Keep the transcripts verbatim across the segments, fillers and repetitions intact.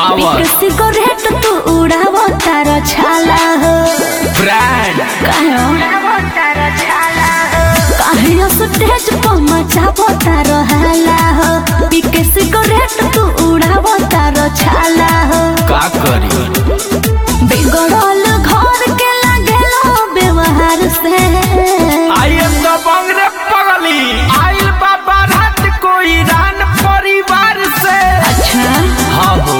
Power cigarette तू उड़ावो तारो छाला हो ब्रांड काहे उड़ावो तारो छाला हो काहे स्टेज पर मचावो तारो हाला हो पीके सिगरेट तू उड़ावो तारो छाला हो का करी बिगड़ल घर के लागेलो व्यवहार से आई एम द बंगरे पगली आइल बाबा रात कोई रान परिवार से। अच्छा हाँ हो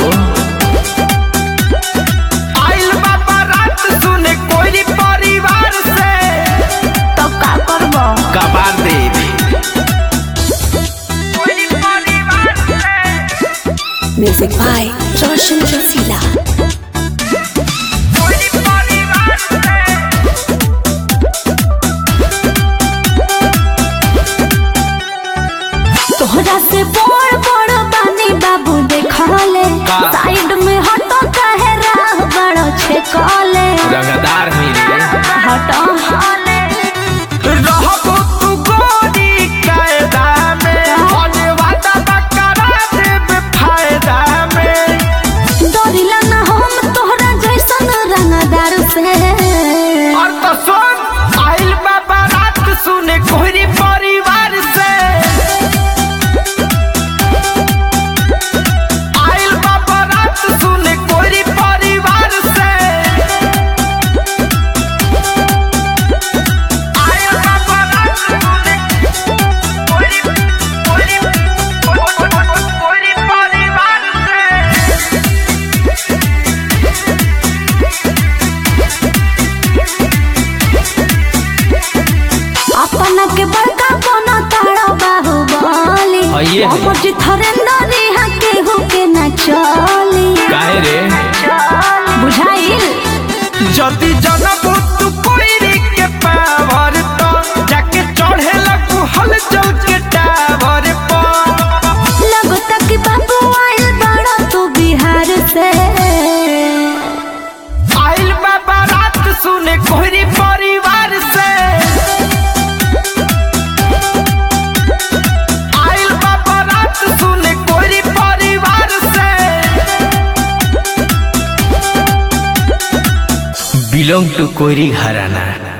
आइल बाबा रात सुने कोई परिवार से तो का करबो कबार दे दे कोई परिवार से। म्यूजिक बाय रोशन रसीला कोई परिवार से तोहरा से बड़ बड़ बानी बाबू देखले साइड में हटो काहे राह बड़ो छेकले रंगदार मिले हटो रहबो तू गोरी कायदा में होने वाला बकरा देव फायदा में डरिला ना हम तोहरा जैसन रंगदार से और तो सुन आइल बाबा रात सुने कोहरी परिवार से आइल बाबा रात सुने कोहरी परिवार से आइल बाबा रात सुने कोहरी कोहरी कोहरी परिवार से। अपना के बड़का बना तारा बाबू बोली हइये हइये। मुझे थरेंदरी हके होके न चली काहे रे बुझाइल जति जनबू तू कोइरी के पावर तो जाके चढ़े लगू हलचल के टावर पर लगता कि बाबू आइल बड़ा तू बिहार से आइल बाबा रात सुने कोहरी परिवार से आइल बाबा रात सुने कोहरी परिवार से बिलोंग टू कोहरी घराना।